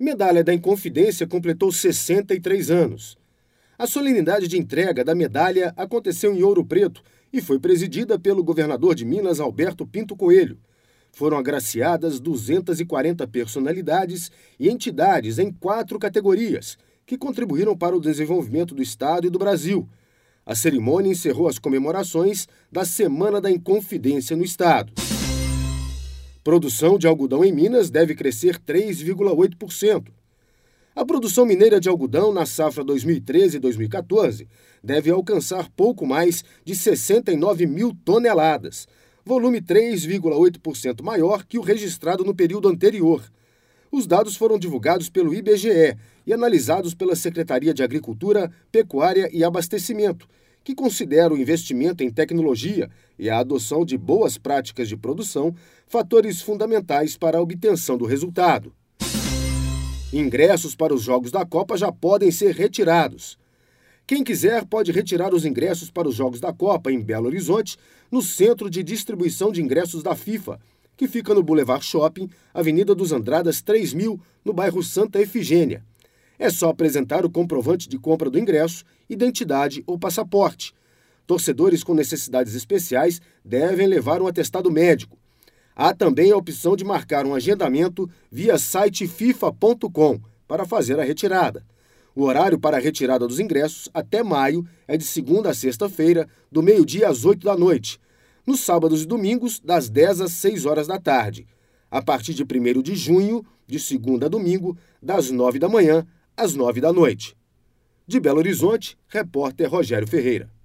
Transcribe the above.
Medalha da Inconfidência completou 63 anos. A solenidade de entrega da medalha aconteceu em Ouro Preto e foi presidida pelo governador de Minas, Alberto Pinto Coelho. Foram agraciadas 240 personalidades e entidades em 4 categorias, que contribuíram para o desenvolvimento do Estado e do Brasil. A cerimônia encerrou as comemorações da Semana da Inconfidência no Estado. Produção de algodão em Minas deve crescer 3,8%. A produção mineira de algodão na safra 2013 e 2014 deve alcançar pouco mais de 69 mil toneladas, volume 3,8% maior que o registrado no período anterior. Os dados foram divulgados pelo IBGE e analisados pela Secretaria de Agricultura, Pecuária e Abastecimento, que considera o investimento em tecnologia e a adoção de boas práticas de produção fatores fundamentais para a obtenção do resultado. Ingressos para os Jogos da Copa já podem ser retirados. Quem quiser pode retirar os ingressos para os Jogos da Copa em Belo Horizonte, no Centro de Distribuição de Ingressos da FIFA, que fica no Boulevard Shopping, Avenida dos Andradas 3000, no bairro Santa Efigênia. É só apresentar o comprovante de compra do ingresso, identidade ou passaporte. Torcedores com necessidades especiais devem levar um atestado médico. Há também a opção de marcar um agendamento via site fifa.com para fazer a retirada. O horário para a retirada dos ingressos até maio é de segunda a sexta-feira, do meio-dia às 8 da noite. Nos sábados e domingos, das 10 às 6 horas da tarde. A partir de 1º de junho, de segunda a domingo, das 9 da manhã às 9 da noite. De Belo Horizonte, repórter Rogério Ferreira.